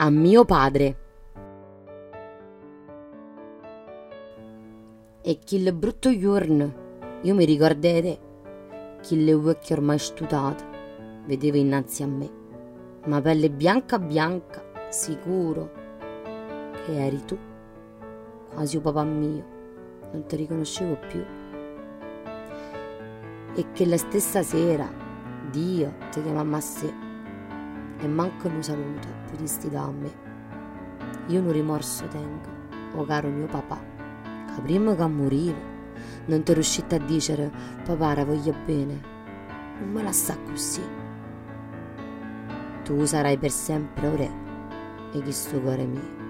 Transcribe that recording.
a mio padre. E quel brutto giorno io mi ricordai quelle occhi ormai stutate, vedevo innanzi a me, ma pelle bianca bianca, sicuro che eri tu, quasi un papà mio, non ti riconoscevo più. E che la stessa sera Dio ti chiamava a sé e manco un saluto potresti da a me. Io un rimorso tengo, o caro mio papà, che prima che moriva non ti riuscite a dire papà la voglio bene, non me la sa così. Tu sarai per sempre re e chi sto cuore mio.